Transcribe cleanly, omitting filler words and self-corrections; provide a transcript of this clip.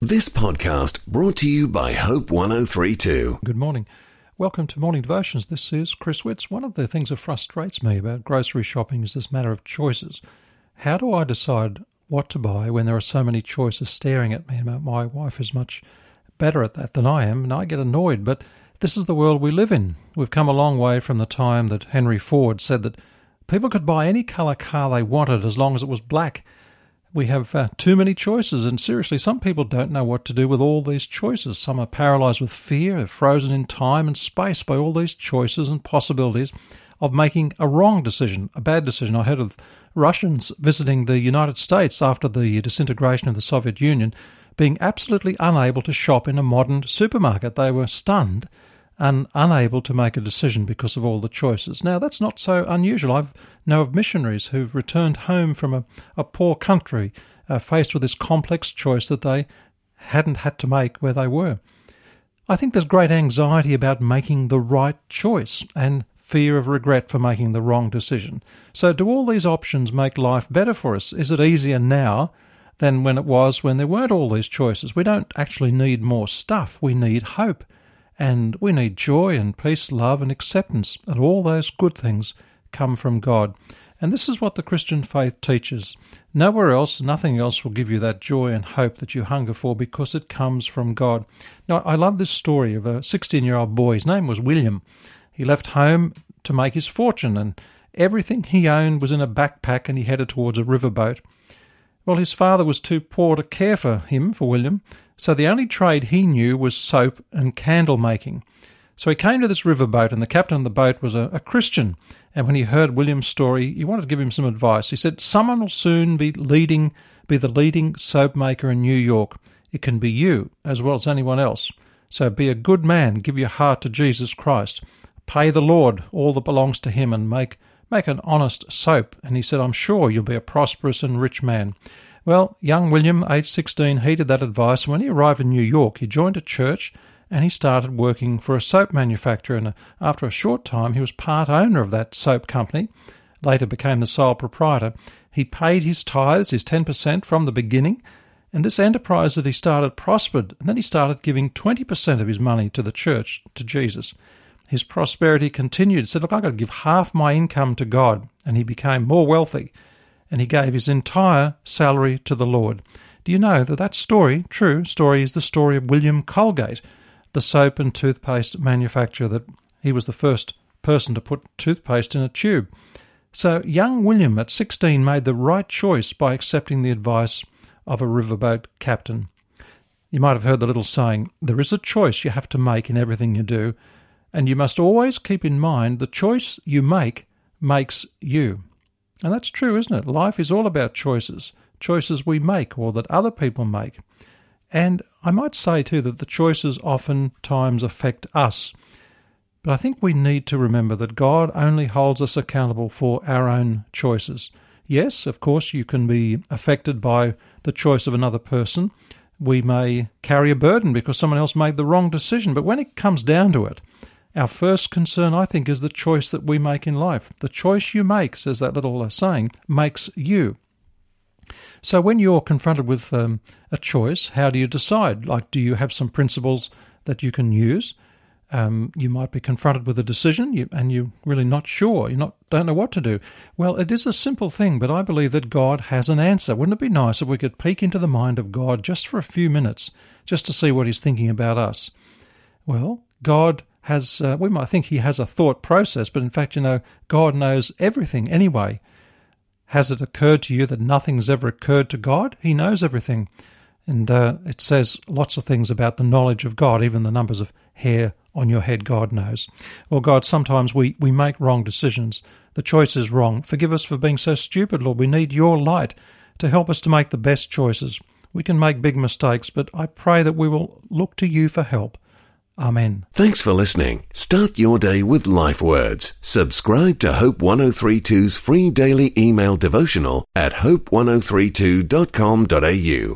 This podcast brought to you by Hope 1032. Good morning. Welcome to Morning Devotions. This is Chris Witts. One of the things that frustrates me about grocery shopping is this matter of choices. How do I decide what to buy when there are so many choices staring at me? My wife is much better at that than I am, and I get annoyed, but this is the world we live in. We've come a long way from the time that Henry Ford said that people could buy any colour car they wanted as long as it was black. We have too many choices, and seriously, some people don't know what to do with all these choices. Some are paralysed with fear, are frozen in time and space by all these choices and possibilities of making a wrong decision, a bad decision. I heard of Russians visiting the United States after the disintegration of the Soviet Union being absolutely unable to shop in a modern supermarket. They were stunned and unable to make a decision because of all the choices. Now, that's not so unusual. I know of missionaries who've returned home from a poor country faced with this complex choice that they hadn't had to make where they were. I think there's great anxiety about making the right choice and fear of regret for making the wrong decision. So do all these options make life better for us? Is it easier now than when it was when there weren't all these choices? We don't actually need more stuff. We need hope. And we need joy and peace, love and acceptance. And all those good things come from God. And this is what the Christian faith teaches. Nowhere else, nothing else will give you that joy and hope that you hunger for because it comes from God. Now, I love this story of a 16-year-old boy. His name was William. He left home to make his fortune, and everything he owned was in a backpack, and he headed towards a riverboat. Well, his father was too poor to care for William, so the only trade he knew was soap and candle making. So he came to this riverboat, and the captain of the boat was a Christian, and when he heard William's story, he wanted to give him some advice. He said, "Someone will soon be the leading soap maker in New York. It can be you as well as anyone else. So be a good man, give your heart to Jesus Christ, pay the Lord all that belongs to him, and make an honest soap." And he said, "I'm sure you'll be a prosperous and rich man." Well, young William, aged 16, heeded that advice. When he arrived in New York, he joined a church and he started working for a soap manufacturer. And after a short time, he was part owner of that soap company, later became the sole proprietor. He paid his tithes, his 10% from the beginning, and this enterprise that he started prospered. And then he started giving 20% of his money to the church, to Jesus. His prosperity continued. He said, "Look, I've got to give half my income to God." And he became more wealthy. And he gave his entire salary to the Lord. Do you know that story, true story, is the story of William Colgate, the soap and toothpaste manufacturer, that he was the first person to put toothpaste in a tube. So young William at 16 made the right choice by accepting the advice of a riverboat captain. You might have heard the little saying, there is a choice you have to make in everything you do, and you must always keep in mind the choice you make makes you. And that's true, isn't it? Life is all about choices we make or that other people make. And I might say too that the choices oftentimes affect us. But I think we need to remember that God only holds us accountable for our own choices. Yes, of course, you can be affected by the choice of another person. We may carry a burden because someone else made the wrong decision. But when it comes down to it, our first concern, I think, is the choice that we make in life. The choice you make, says that little saying, makes you. So when you're confronted with a choice, how do you decide? Like, do you have some principles that you can use? You might be confronted with a decision and you're really not sure. Don't know what to do. Well, it is a simple thing, but I believe that God has an answer. Wouldn't it be nice if we could peek into the mind of God just for a few minutes, just to see what he's thinking about us? Well, God has, we might think he has a thought process, but in fact, God knows everything anyway. Has it occurred to you that nothing's ever occurred to God? He knows everything. And it says lots of things about the knowledge of God, even the numbers of hair on your head, God knows. Well, God, sometimes we make wrong decisions. The choice is wrong. Forgive us for being so stupid, Lord. We need your light to help us to make the best choices. We can make big mistakes, but I pray that we will look to you for help. Amen. Thanks for listening. Start your day with Life Words. Subscribe to Hope 1032's free daily email devotional at hope1032.com.au.